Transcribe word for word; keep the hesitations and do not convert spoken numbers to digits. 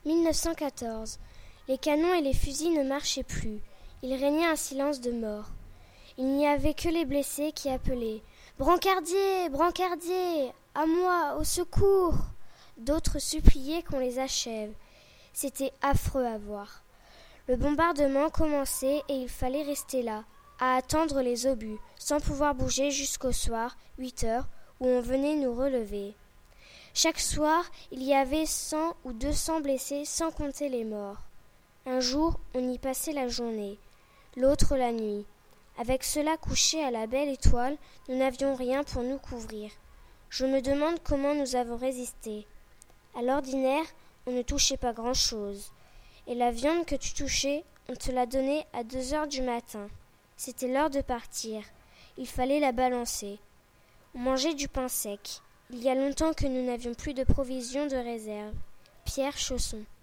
mille neuf cent quatorze. Les canons et les fusils ne marchaient plus. Il régnait un silence de mort. Il n'y avait que les blessés qui appelaient « Brancardier, brancardier, à moi, au secours !» D'autres suppliaient qu'on les achève. C'était affreux à voir. Le bombardement commençait et il fallait rester là, à attendre les obus, sans pouvoir bouger jusqu'au soir, huit heures, où on venait nous relever. Chaque soir, il y avait cent ou deux cents blessés, sans compter les morts. Un jour, on y passait la journée, l'autre la nuit. Avec cela couché à la belle étoile, nous n'avions rien pour nous couvrir. Je me demande comment nous avons résisté. À l'ordinaire, on ne touchait pas grand-chose. Et la viande que tu touchais, on te la donnait à deux heures du matin. C'était l'heure de partir. Il fallait la balancer. On mangeait du pain sec. Il y a longtemps que nous n'avions plus de provisions de réserve. Pierre Chausson.